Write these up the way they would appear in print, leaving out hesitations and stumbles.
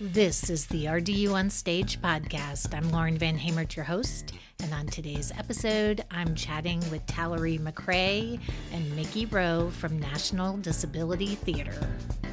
This is the RDU on Stage podcast. I'm Lauren Van Hamert, your host, and on today's episode, I'm chatting with Tallery McCray and Mickey Rowe from National Disability Theater.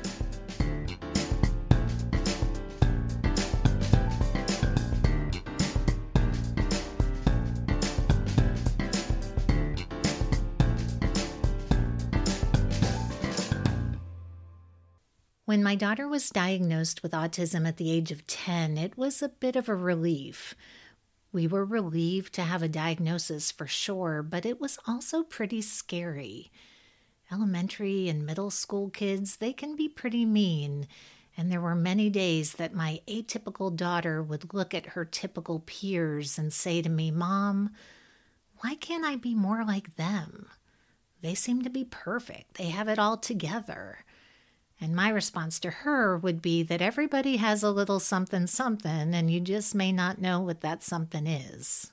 When my daughter was diagnosed with autism at the age of 10, it was a bit of a relief. We were relieved to have a diagnosis for sure, but it was also pretty scary. Elementary and middle school kids, they can be pretty mean, and there were many days that my atypical daughter would look at her typical peers and say to me, "Mom, why can't I be more like them? They seem to be perfect. They have it all together." And my response to her would be that everybody has a little something, and you just may not know what that something is.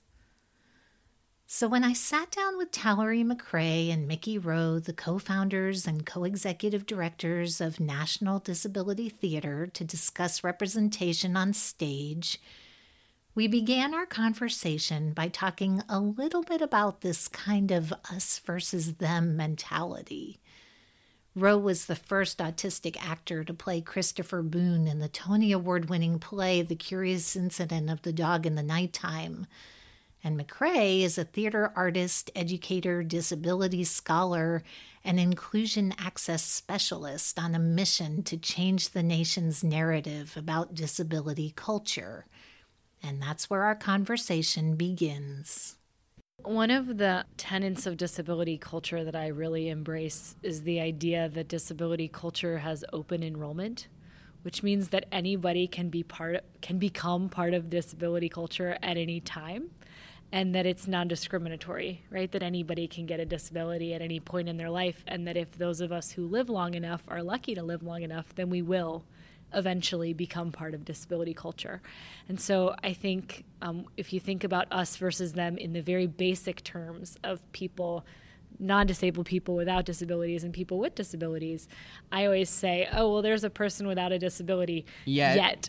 So when I sat down with Tallery McCray and Mickey Rowe, the co-founders and co-executive directors of National Disability Theater, to discuss representation on stage, we began our conversation by talking a little bit about this kind of us versus them mentality. Rowe was the first autistic actor to play Christopher Boone in the Tony Award-winning play The Curious Incident of the Dog in the Nighttime. And McCray is a theater artist, educator, disability scholar, and inclusion access specialist on a mission to change the nation's narrative about disability culture. And that's where our conversation begins. One of the tenets of disability culture that I really embrace is the idea that disability culture has open enrollment, which means that anybody can become part of disability culture at any time, and that it's non-discriminatory, right? That anybody can get a disability at any point in their life, and that if those of us who live long enough are lucky to live long enough, then we will eventually become part of disability culture. And so I think if you think about us versus them in the very basic terms of people, non-disabled people without disabilities and people with disabilities, I always say, oh, well, there's a person without a disability yet.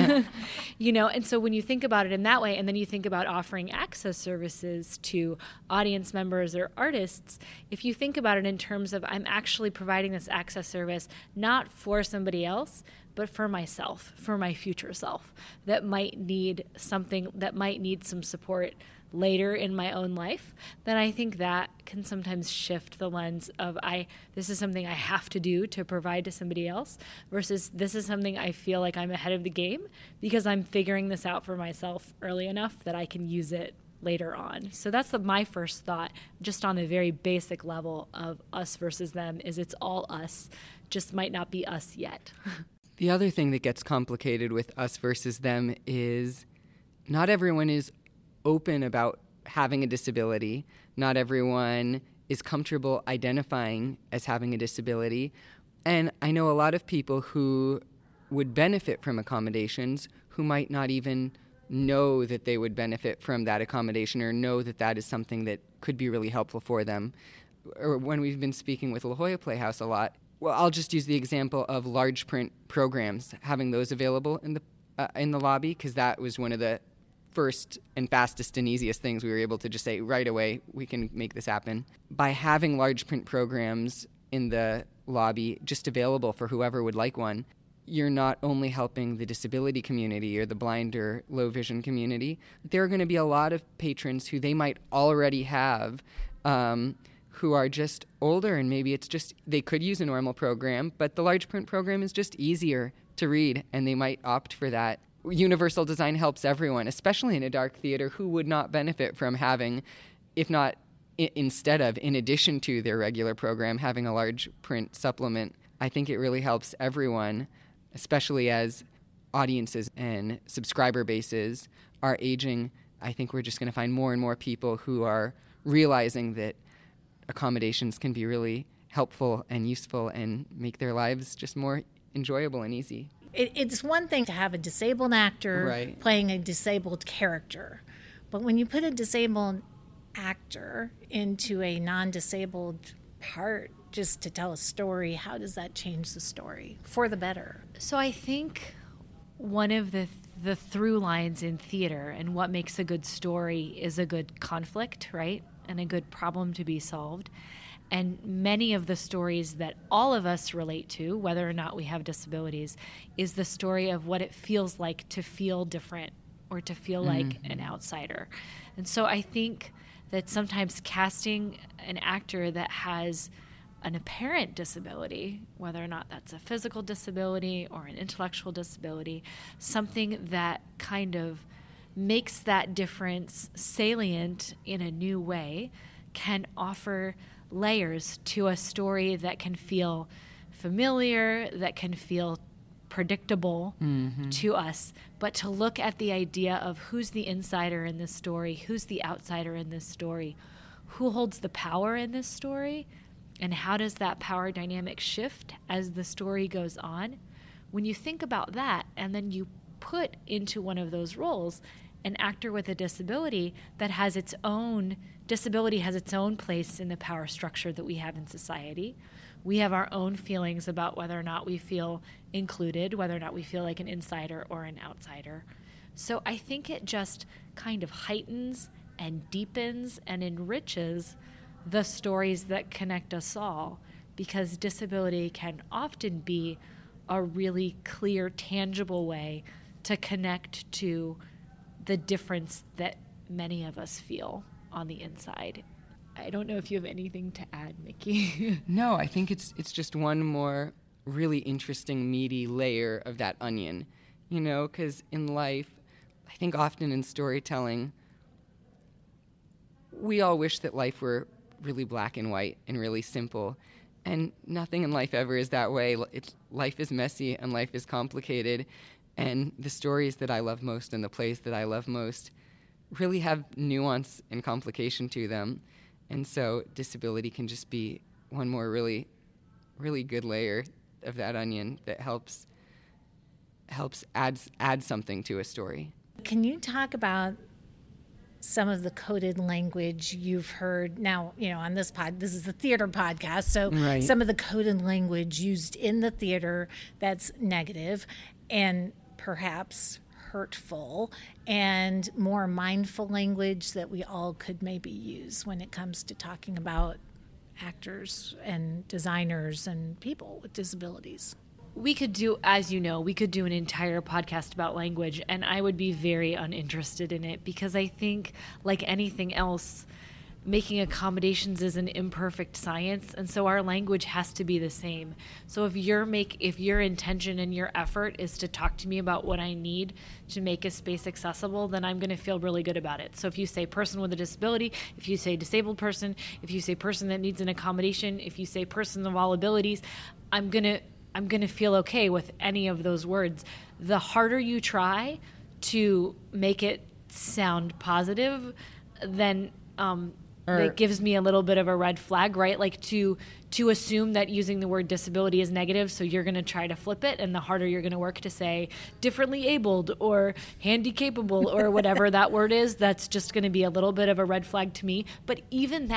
And so when you think about it in that way, and then you think about offering access services to audience members or artists, if you think about it in terms of I'm actually providing this access service not for somebody else, but for myself, for my future self, that might need some support later in my own life, then I think that can sometimes shift the lens of this is something I have to do to provide to somebody else versus this is something I feel like I'm ahead of the game because I'm figuring this out for myself early enough that I can use it later on. So that's my first thought, just on the very basic level of us versus them, is it's all us, just might not be us yet. The other thing that gets complicated with us versus them is not everyone is open about having a disability. Not everyone is comfortable identifying as having a disability. And I know a lot of people who would benefit from accommodations who might not even know that they would benefit from that accommodation or know that that is something that could be really helpful for them. Or when we've been speaking with La Jolla Playhouse a lot, well, I'll just use the example of large print programs, having those available in the lobby, because that was one of the first and fastest and easiest things we were able to just say right away, we can make this happen. By having large print programs in the lobby just available for whoever would like one, you're not only helping the disability community or the blind or low vision community. There are going to be a lot of patrons who they might already have who are just older, and maybe it's just they could use a normal program, but the large print program is just easier to read, and they might opt for that. Universal design helps everyone, especially in a dark theater, who would not benefit from having, if not instead of, in addition to their regular program, having a large print supplement. I think it really helps everyone, especially as audiences and subscriber bases are aging. I think we're just going to find more and more people who are realizing that accommodations can be really helpful and useful and make their lives just more enjoyable and easy. It's one thing to have a disabled actor playing a disabled character, but when you put a disabled actor into a non-disabled part just to tell a story, how does that change the story for the better? So I think one of the through lines in theater and what makes a good story is a good conflict, right? And a good problem to be solved. And many of the stories that all of us relate to, whether or not we have disabilities, is the story of what it feels like to feel different or to feel like an outsider. And so I think that sometimes casting an actor that has an apparent disability, whether or not that's a physical disability or an intellectual disability, something that kind of makes that difference salient in a new way, can offer layers to a story that can feel familiar, that can feel predictable to us. But to look at the idea of who's the insider in this story, who's the outsider in this story, who holds the power in this story, and how does that power dynamic shift as the story goes on? When you think about that, and then you put into one of those roles an actor with a disability that has its own disability, has its own place in the power structure that we have in society. We have our own feelings about whether or not we feel included, whether or not we feel like an insider or an outsider. So I think it just kind of heightens and deepens and enriches the stories that connect us all, because disability can often be a really clear, tangible way to connect to the difference that many of us feel on the inside. I don't know if you have anything to add, Mickey. No, I think it's just one more really interesting, meaty layer of that onion, you know, because in life, I think often in storytelling, we all wish that life were really black and white and really simple. And nothing in life ever is that way. Life is messy and life is complicated. And the stories that I love most and the plays that I love most really have nuance and complication to them. And so disability can just be one more really, really good layer of that onion that helps add something to a story. Can you talk about some of the coded language you've heard now, you know, on this is the theater podcast, so right. Some of the coded language used in the theater that's negative and perhaps hurtful, and more mindful language that we all could maybe use when it comes to talking about actors and designers and people with disabilities. We could do, as you know, we could do an entire podcast about language, and I would be very uninterested in it, because I think, like anything else, making accommodations is an imperfect science, and so our language has to be the same. So if your intention and your effort is to talk to me about what I need to make a space accessible, then I'm going to feel really good about it. So if you say person with a disability, if you say disabled person, if you say person that needs an accommodation, if you say person of all abilities, I'm going to feel okay with any of those words. The harder you try to make it sound positive, then that gives me a little bit of a red flag, right? Like to assume that using the word disability is negative, so you're going to try to flip it, and the harder you're going to work to say differently abled or handy-capable or whatever that word is, that's just going to be a little bit of a red flag to me. But even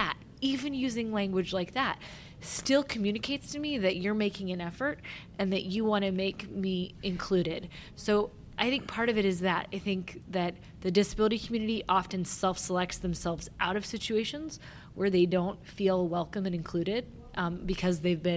using language like that still communicates to me that you're making an effort and that you want to make me included. So I think part of it is that I think that the disability community often self-selects themselves out of situations where they don't feel welcome and included because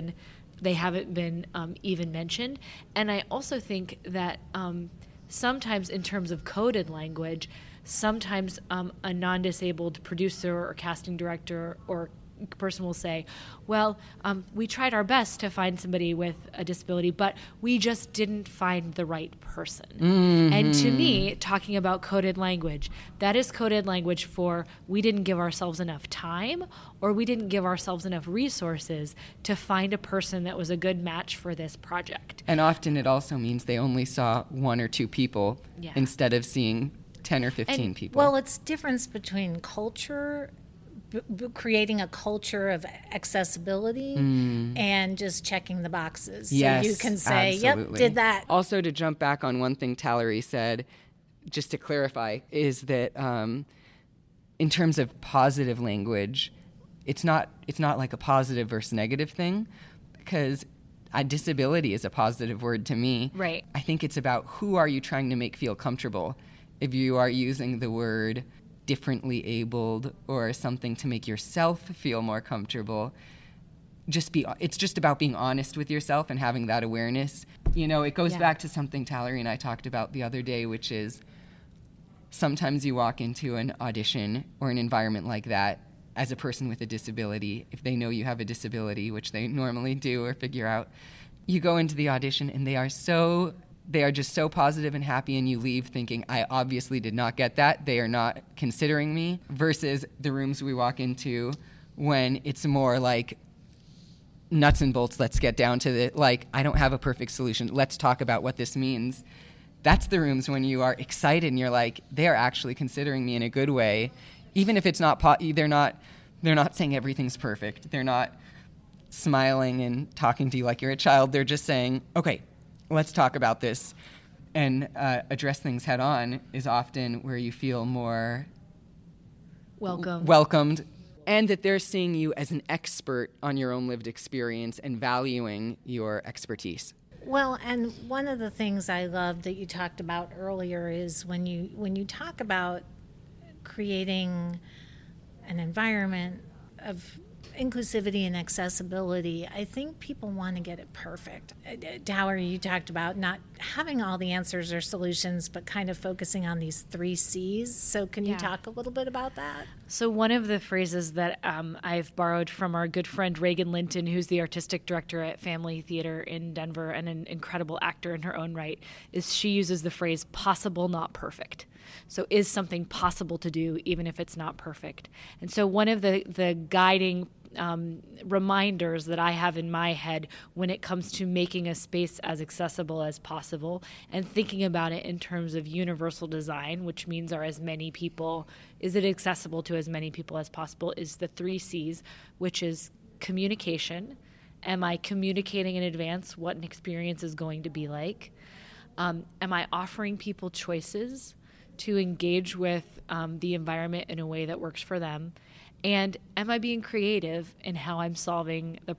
they haven't been even mentioned. And I also think that sometimes in terms of coded language, sometimes a non-disabled producer or casting director or person will say, well, we tried our best to find somebody with a disability, but we just didn't find the right person. Mm-hmm. And to me, talking about coded language, that is coded language for we didn't give ourselves enough time, or we didn't give ourselves enough resources to find a person that was a good match for this project. And often it also means they only saw one or two people instead of seeing 10 or 15 people. Well, it's difference between culture, creating a culture of accessibility and just checking the boxes. Yes, so you can say, absolutely. Yep, did that. Also, to jump back on one thing Tallery said, just to clarify, is that in terms of positive language, it's not like a positive versus negative thing, because disability is a positive word to me. Right. I think it's about who are you trying to make feel comfortable. If you are using the word differently abled or something to make yourself feel more comfortable, it's just about being honest with yourself and having that awareness. You know, it goes back to something Tallery and I talked about the other day, which is sometimes you walk into an audition or an environment like that as a person with a disability. If they know you have a disability, which they normally do or figure out, you go into the audition and they are just so positive and happy, and you leave thinking, I obviously did not get that. They are not considering me. Versus the rooms we walk into when it's more like nuts and bolts, let's get down to the, like, I don't have a perfect solution. Let's talk about what this means. That's the rooms when you are excited and you're like, they're actually considering me in a good way. Even if it's not, they're not saying everything's perfect. They're not smiling and talking to you like you're a child. They're just saying, okay, let's talk about this and address things head on is often where you feel more welcomed, and that they're seeing you as an expert on your own lived experience and valuing your expertise. Well, and one of the things I love that you talked about earlier is when you talk about creating an environment of inclusivity and accessibility, I think people want to get it perfect. Tallery, you talked about not having all the answers or solutions, but kind of focusing on these 3 C's. So can you talk a little bit about that? So one of the phrases that I've borrowed from our good friend Reagan Linton, who's the artistic director at Family Theater in Denver and an incredible actor in her own right, is she uses the phrase possible, not perfect. So is something possible to do even if it's not perfect? And so one of the guiding reminders that I have in my head when it comes to making a space as accessible as possible and thinking about it in terms of universal design, which means is it accessible to as many people as possible, is the 3 C's, which is communication. Am I communicating in advance what an experience is going to be like? Am I offering people choices to engage with the environment in a way that works for them? And am I being creative in how I'm solving the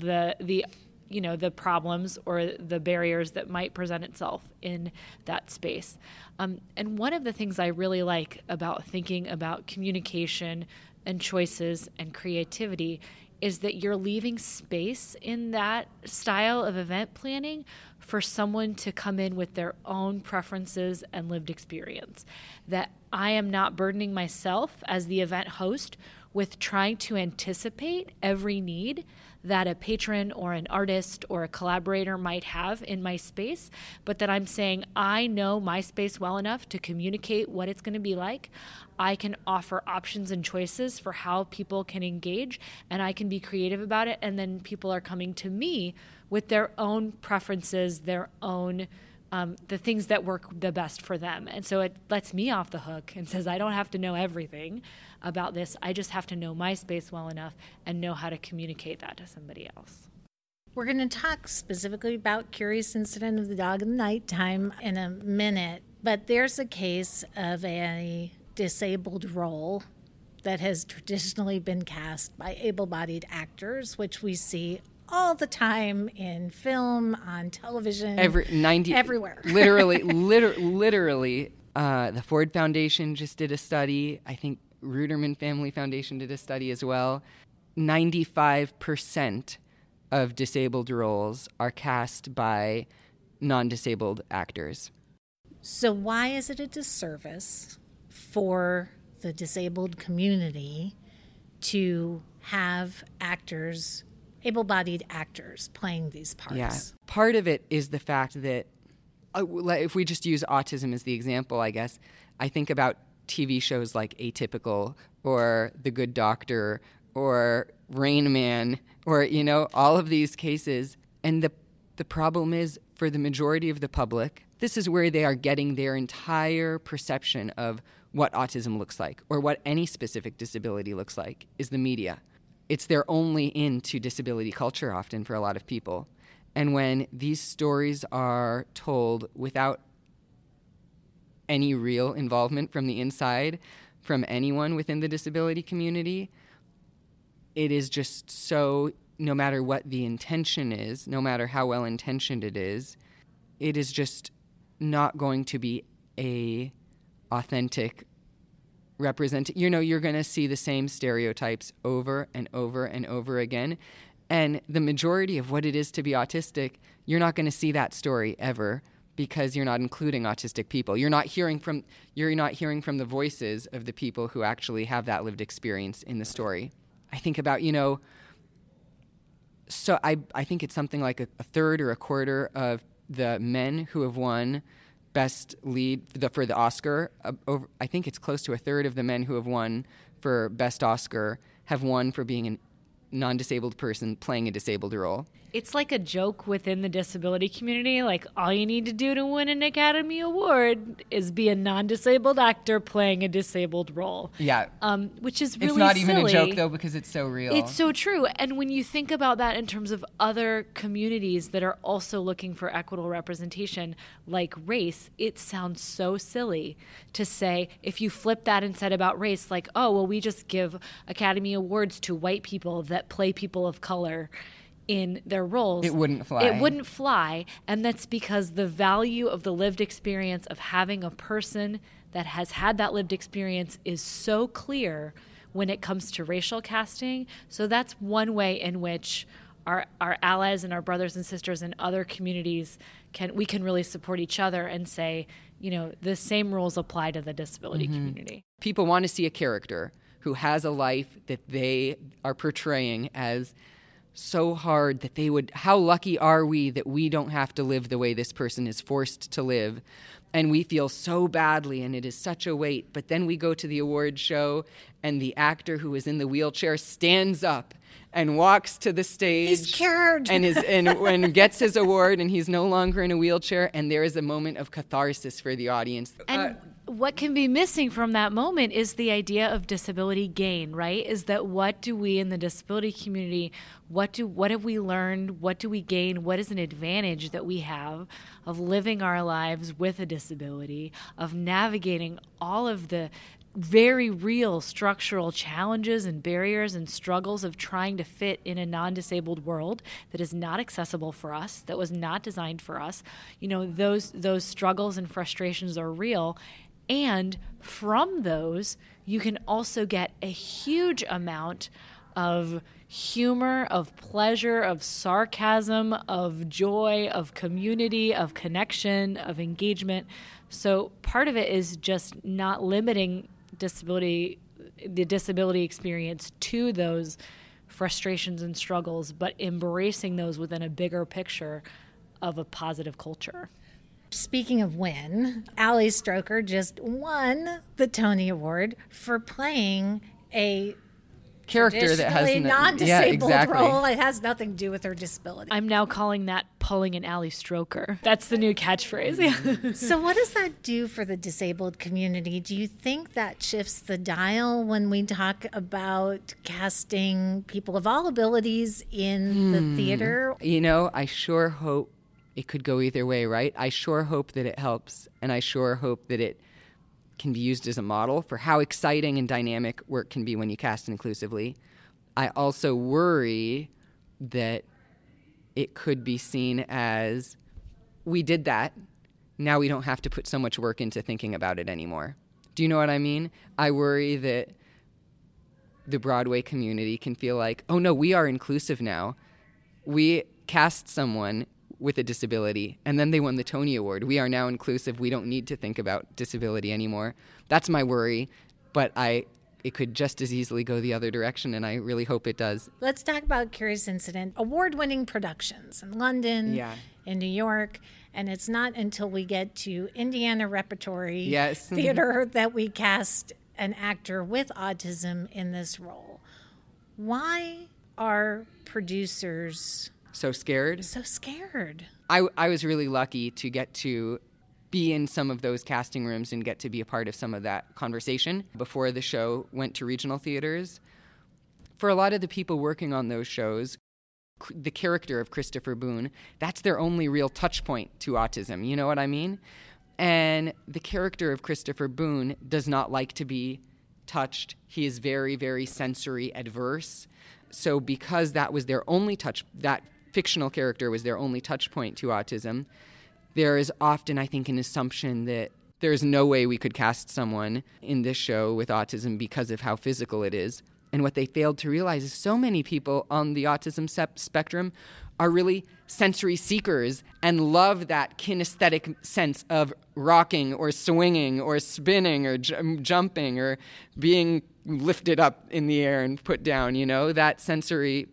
problems or the barriers that might present itself in that space? And one of the things I really like about thinking about communication and choices and creativity is that you're leaving space in that style of event planning for someone to come in with their own preferences and lived experience. That I am not burdening myself as the event host with trying to anticipate every need that a patron or an artist or a collaborator might have in my space, but that I'm saying I know my space well enough to communicate what it's going to be like. I can offer options and choices for how people can engage, and I can be creative about it, and then people are coming to me with their own preferences, their own the things that work the best for them. And so it lets me off the hook and says I don't have to know everything about this. I just have to know my space well enough and know how to communicate that to somebody else. We're going to talk specifically about Curious Incident of the Dog in the Nighttime in a minute, but there's a case of a disabled role that has traditionally been cast by able-bodied actors, which we see all the time in film, on television, everywhere. Literally. The Ford Foundation just did a study. I think Ruderman Family Foundation did a study as well. 95% of disabled roles are cast by non-disabled actors. So why is it a disservice for the disabled community to have actors, able-bodied actors, playing these parts? Yeah. Part of it is the fact that, if we just use autism as the example, I guess, I think about TV shows like Atypical or The Good Doctor or Rain Man or, all of these cases. And the problem is, for the majority of the public, this is where they are getting their entire perception of what autism looks like or what any specific disability looks like, is the media. It's their only in to disability culture often for a lot of people. And when these stories are told without any real involvement from the inside, from anyone within the disability community, it is just so no matter what the intention is, no matter how well intentioned it is just not going to be a authentic you're going to see the same stereotypes over and over and over again. And the majority of what it is to be autistic, you're not going to see that story ever because you're not including autistic people. You're not hearing from the voices of the people who actually have that lived experience in the story. I think about, so I think it's something like a third or a quarter of the men who have won Best Lead for the Oscar. I think it's close to a third of the men who have won for Best Oscar have won for being a non-disabled person playing a disabled role. It's like a joke within the disability community. Like, all you need to do to win an Academy Award is be a non-disabled actor playing a disabled role. Yeah. Which is really It's not silly. even a joke, though, because it's so real. It's so true. And when you think about that in terms of other communities that are also looking for equitable representation, like race, it sounds so silly to say, if you flip that and said about race, like, oh, well, we just give Academy Awards to white people that play people of color in their roles. It wouldn't fly. It wouldn't fly. And that's because the value of the lived experience of having a person that has had that lived experience is so clear when it comes to racial casting. So that's one way in which our allies and our brothers and sisters in other communities can really support each other and say, the same rules apply to the disability community. People want to see a character who has a life that they are portraying as so hard that how lucky are we that we don't have to live the way this person is forced to live? And we feel so badly, and it is such a weight. But then we go to the award show, and the actor who is in the wheelchair stands up and walks to the stage. He's cured. And gets his award, and he's no longer in a wheelchair, and there is a moment of catharsis for the audience. And what can be missing from that moment is the idea of disability gain, right? Is that what do we in the disability community, what have we learned? What do we gain? What is an advantage that we have of living our lives with a disability, of navigating all of the very real structural challenges and barriers and struggles of trying to fit in a non-disabled world that is not accessible for us, that was not designed for us. Those struggles and frustrations are real. And from those, you can also get a huge amount of humor, of pleasure, of sarcasm, of joy, of community, of connection, of engagement. So part of it is just not limiting the disability experience to those frustrations and struggles, but embracing those within a bigger picture of a positive culture. Speaking of win, Ali Stroker just won the Tony Award for playing a character that has non-disabled role. It has nothing to do with her disability. I'm now calling that pulling an Ali Stroker. That's the new catchphrase. So what does that do for the disabled community? Do you think that shifts the dial when we talk about casting people of all abilities in the theater? I sure hope it could go either way, right? I sure hope that it helps, and I sure hope that it can be used as a model for how exciting and dynamic work can be when you cast inclusively. I also worry that it could be seen as, we did that, now we don't have to put so much work into thinking about it anymore. Do you know what I mean? I worry that the Broadway community can feel like, oh no, we are inclusive now. We cast someone with a disability, and then they won the Tony Award. We are now inclusive. We don't need to think about disability anymore. That's my worry, but it could just as easily go the other direction, and I really hope it does. Let's talk about Curious Incident. Award-winning productions in London, in New York, and it's not until we get to Indiana Repertory Theater that we cast an actor with autism in this role. Why are producers so scared? I was really lucky to get to be in some of those casting rooms and get to be a part of some of that conversation before the show went to regional theaters. For a lot of the people working on those shows, the character of Christopher Boone, that's their only real touch point to autism. You know what I mean? And the character of Christopher Boone does not like to be touched. He is very, very sensory adverse. so because that was their only that fictional character was their only touch point to autism, there is often, I think, an assumption that there is no way we could cast someone in this show with autism because of how physical it is. And what they failed to realize is so many people on the autism spectrum are really sensory seekers and love that kinesthetic sense of rocking or swinging or spinning or jumping or being lifted up in the air and put down. That sensory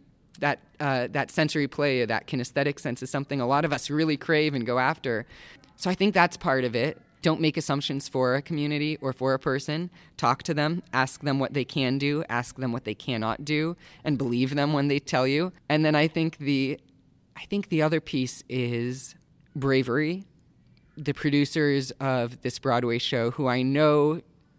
play, that kinesthetic sense is something a lot of us really crave and go after. So I think that's part of it. Don't make assumptions for a community or for a person. Talk to them, ask them what they can do, ask them what they cannot do, and believe them when they tell you. And then I think the other piece is bravery. The producers of this Broadway show, who I know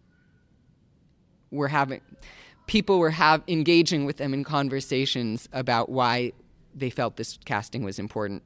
people were engaging with them in conversations about why they felt this casting was important.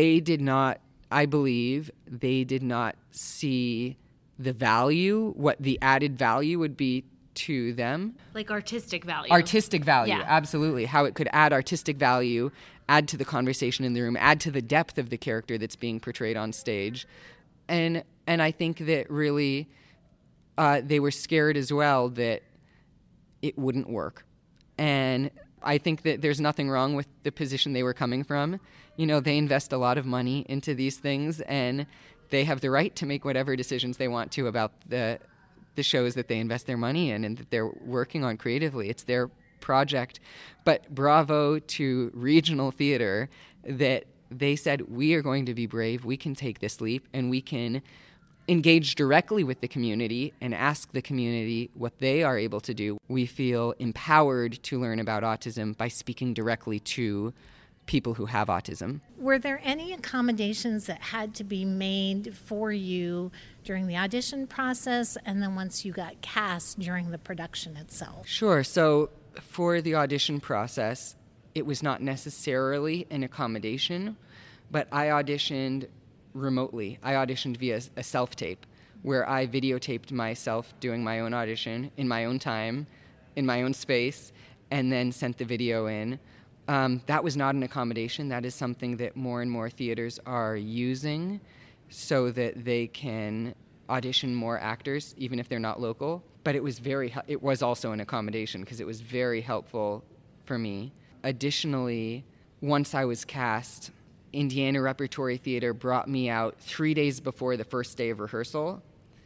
I believe they did not see the value, what the added value would be to them. Like artistic value. Artistic value, yeah. Absolutely. How it could add artistic value, add to the conversation in the room, add to the depth of the character that's being portrayed on stage. And I think that really they were scared as well that it wouldn't work. And I think that there's nothing wrong with the position they were coming from. They invest a lot of money into these things, and they have the right to make whatever decisions they want to about the shows that they invest their money in and that they're working on creatively. It's their project. But bravo to regional theater that they said, we are going to be brave, we can take this leap, and we can engage directly with the community and ask the community what they are able to do. We feel empowered to learn about autism by speaking directly to people who have autism. Were there any accommodations that had to be made for you during the audition process and then once you got cast during the production itself? Sure. So for the audition process, it was not necessarily an accommodation, but I auditioned remotely. I auditioned via a self-tape where I videotaped myself doing my own audition in my own time, in my own space, and then sent the video in. That was not an accommodation. That is something that more and more theaters are using so that they can audition more actors, even if they're not local. But it was also an accommodation because it was very helpful for me. Additionally, once I was cast, Indiana Repertory Theater brought me out 3 days before the first day of rehearsal.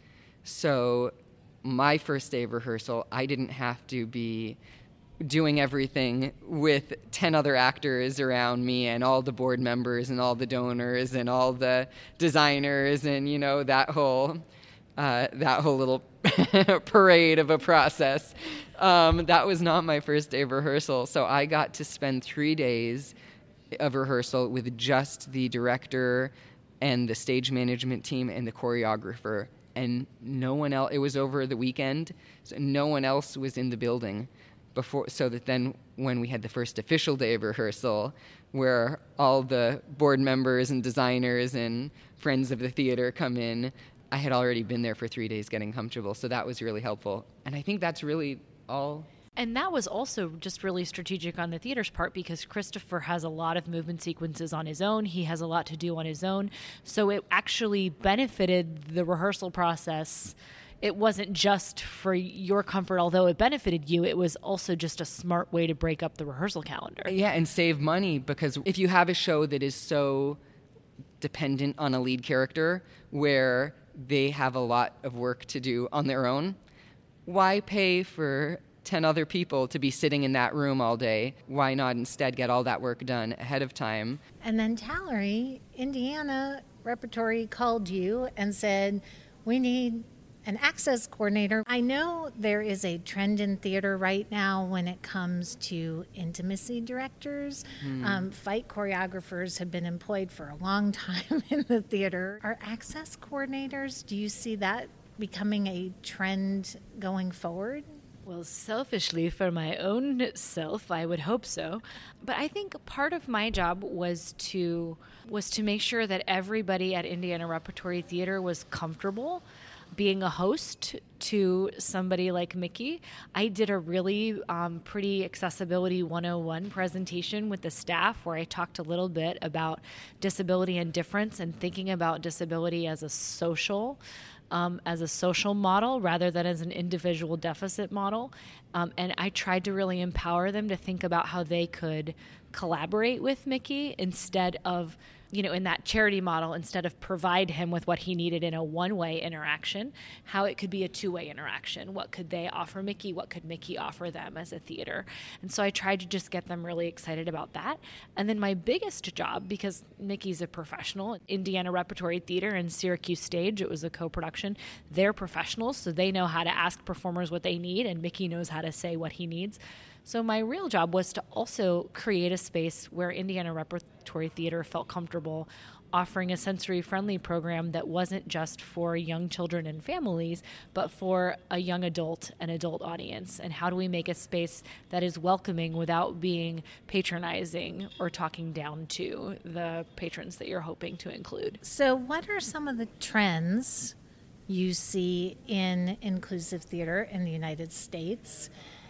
So my first day of rehearsal, I didn't have to be doing everything with 10 other actors around me and all the board members and all the donors and all the designers and, that whole little parade of a process. That was not my first day of rehearsal. So I got to spend 3 days of rehearsal with just the director and the stage management team and the choreographer, and no one else. It was over the weekend, so no one else was in the building before, so that then when we had the first official day of rehearsal, where all the board members and designers and friends of the theater come in, I had already been there for 3 days getting comfortable, so that was really helpful. And I think that's really all. And that was also just really strategic on the theater's part because Christopher has a lot of movement sequences on his own. He has a lot to do on his own. So it actually benefited the rehearsal process. It wasn't just for your comfort, although it benefited you. It was also just a smart way to break up the rehearsal calendar. Yeah, and save money, because if you have a show that is so dependent on a lead character where they have a lot of work to do on their own, why pay for 10 other people to be sitting in that room all day? Why not instead get all that work done ahead of time? And then Tallery, Indiana Repertory called you and said, we need an access coordinator. I know there is a trend in theater right now when it comes to intimacy directors. Fight choreographers have been employed for a long time in the theater. Are access coordinators, do you see that becoming a trend going forward? Well, selfishly, for my own self, I would hope so. But I think part of my job was to make sure that everybody at Indiana Repertory Theater was comfortable. being a host to somebody like Mickey, I did a really pretty Accessibility 101 presentation with the staff where I talked a little bit about disability and difference and thinking about disability as a social model rather than as an individual deficit model. And I tried to really empower them to think about how they could collaborate with Mickey instead of, in that charity model, instead of provide him with what he needed in a one-way interaction, how it could be a two-way interaction. What could they offer Mickey? What could Mickey offer them as a theater? And so I tried to just get them really excited about that. And then my biggest job, because Mickey's a professional, Indiana Repertory Theater and Syracuse Stage, it was a co-production, they're professionals, so they know how to ask performers what they need, and Mickey knows how to say what he needs. So my real job was to also create a space where Indiana Repertory Theater felt comfortable offering a sensory-friendly program that wasn't just for young children and families, but for a young adult and adult audience. And how do we make a space that is welcoming without being patronizing or talking down to the patrons that you're hoping to include? So what are some of the trends you see in inclusive theater in the United States?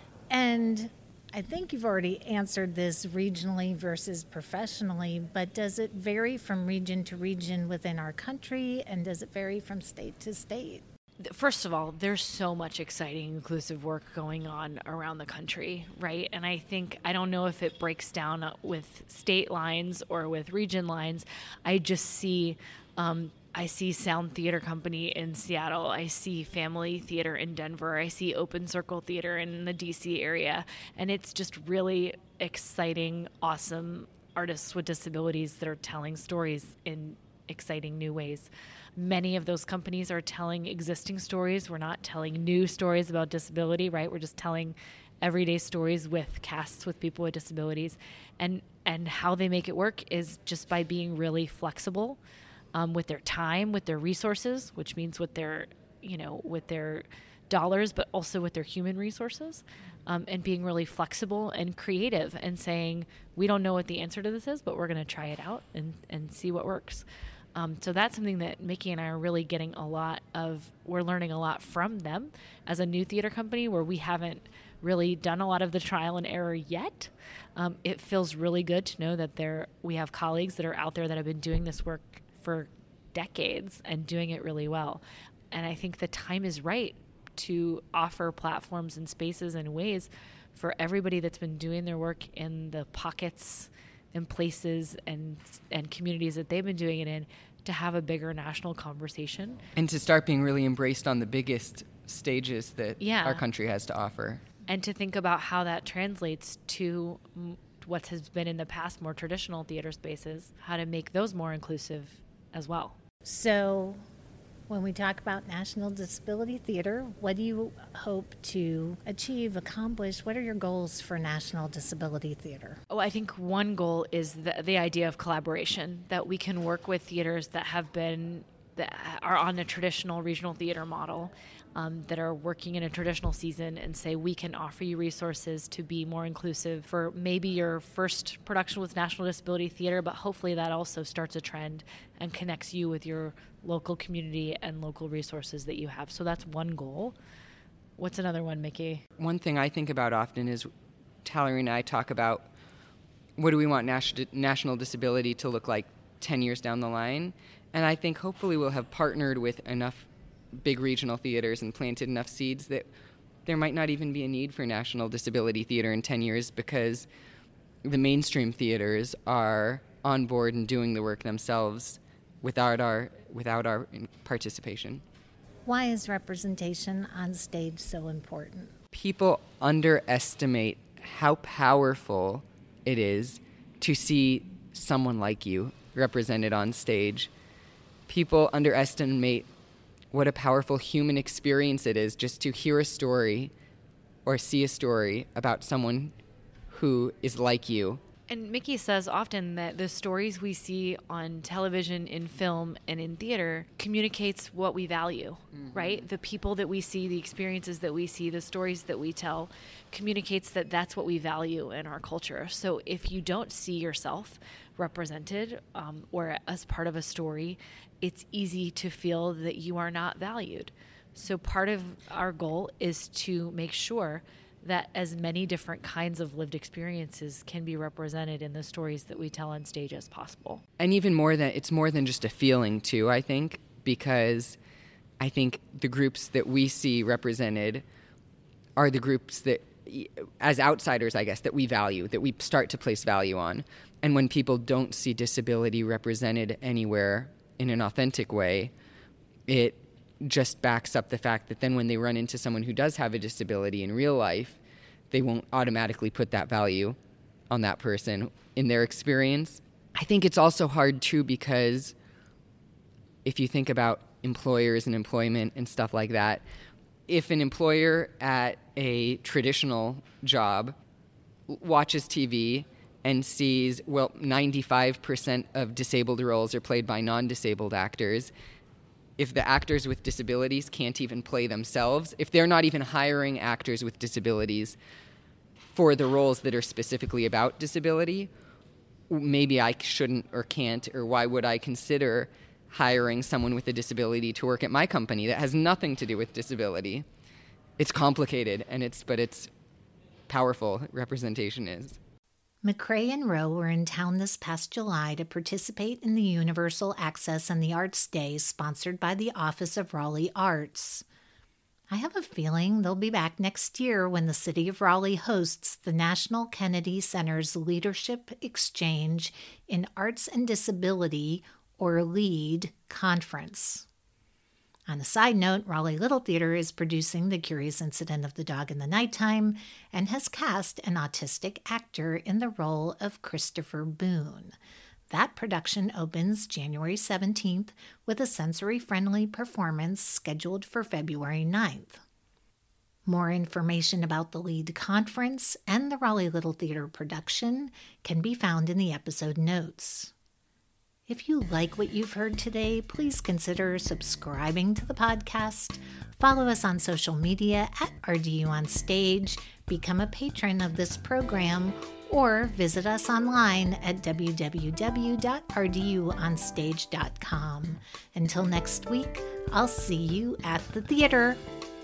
And I think you've already answered this regionally versus professionally, but does it vary from region to region within our country, and does it vary from state to state? First of all, there's so much exciting inclusive work going on around the country, right? And I don't know if it breaks down with state lines or with region lines. I just see I see Sound Theater Company in Seattle. I see Family Theater in Denver. I see Open Circle Theater in the DC area. And it's just really exciting, awesome artists with disabilities that are telling stories in exciting new ways. Many of those companies are telling existing stories. We're not telling new stories about disability, right? We're just telling everyday stories with casts with people with disabilities. And how they make it work is just by being really flexible. With their time, with their resources, which means with their dollars, but also with their human resources, and being really flexible and creative and saying, we don't know what the answer to this is, but we're going to try it out and see what works. So that's something that Mickey and I are really getting we're learning a lot from them as a new theater company where we haven't really done a lot of the trial and error yet. It feels really good to know that we have colleagues that are out there that have been doing this work for decades and doing it really well. And I think the time is right to offer platforms and spaces and ways for everybody that's been doing their work in the pockets and places and communities that they've been doing it in to have a bigger national conversation. And to start being really embraced on the biggest stages that our country has to offer. And to think about how that translates to what has been in the past more traditional theater spaces, how to make those more inclusive as well. So when we talk about National Disability Theater, what do you hope to achieve, accomplish? What are your goals for National Disability Theater? Oh, I think one goal is the idea of collaboration, that we can work with theaters that are on a traditional regional theater model, that are working in a traditional season, and say we can offer you resources to be more inclusive for maybe your first production with National Disability Theater, but hopefully that also starts a trend and connects you with your local community and local resources that you have. So that's one goal. What's another one, Mickey? One thing I think about often is Tallery and I talk about what do we want national disability to look like 10 years down the line. And I think hopefully we'll have partnered with enough big regional theaters and planted enough seeds that there might not even be a need for National Disability Theater in 10 years because the mainstream theaters are on board and doing the work themselves without our participation. Why is representation on stage so important? People underestimate how powerful it is to see someone like you represented on stage. People underestimate what a powerful human experience it is just to hear a story or see a story about someone who is like you And Mickey says often that the stories we see on television, in film, and in theater communicates what we value, right? The people that we see, the experiences that we see, the stories that we tell communicates that that's what we value in our culture. So if you don't see yourself represented or as part of a story, it's easy to feel that you are not valued. So part of our goal is to make sure that as many different kinds of lived experiences can be represented in the stories that we tell on stage as possible. And even more than, it's more than just a feeling too, I think, because I think the groups that we see represented are the groups that, as outsiders, I guess, that we value, that we start to place value on. And when people don't see disability represented anywhere in an authentic way, it just backs up the fact that then when they run into someone who does have a disability in real life, they won't automatically put that value on that person in their experience. I think it's also hard too because if you think about employers and employment and stuff like that, if an employer at a traditional job watches TV and sees, well, 95% of disabled roles are played by non-disabled actors, if the actors with disabilities can't even play themselves, if they're not even hiring actors with disabilities for the roles that are specifically about disability, maybe I shouldn't or can't, or why would I consider hiring someone with a disability to work at my company that has nothing to do with disability? It's complicated, but it's powerful, representation is. McCrae and Rowe were in town this past July to participate in the Universal Access and the Arts Day sponsored by the Office of Raleigh Arts. I have a feeling they'll be back next year when the city of Raleigh hosts the National Kennedy Center's Leadership Exchange in Arts and Disability, or LEAD, conference. On a side note, Raleigh Little Theater is producing The Curious Incident of the Dog in the Nighttime and has cast an autistic actor in the role of Christopher Boone. That production opens January 17th with a sensory-friendly performance scheduled for February 9th. More information about the LEAD conference and the Raleigh Little Theater production can be found in the episode notes. If you like what you've heard today, please consider subscribing to the podcast, follow us on social media at RDU On Stage, become a patron of this program, or visit us online at www.rduonstage.com. Until next week, I'll see you at the theater.